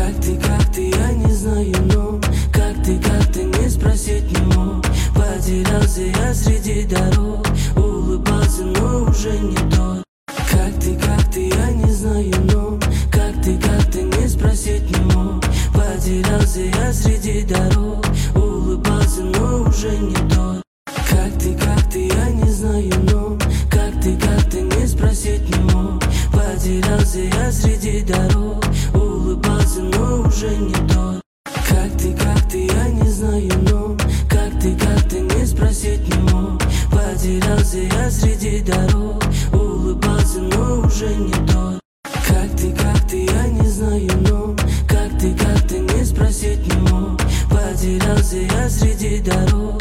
как ты, я не знаю, но как ты, не спросить не мог. Потерялся я среди дорог, улыбался, но уже не тот. Как ты, я не знаю, но как ты, не спросить не мог. Потерялся я среди дорог, улыбался, но уже не тот. Как ты, я не знаю, но как ты, не спросить не мог. Потерялся я среди дорог, улыбался, но уже не тот. Как ты, я не знаю, но как ты, не спросить не мог. Потерялся я среди дорог, улыбался, но уже не тот. Как ты, я не знаю, но как ты, не спросить не мог. Потерялся я среди дорог.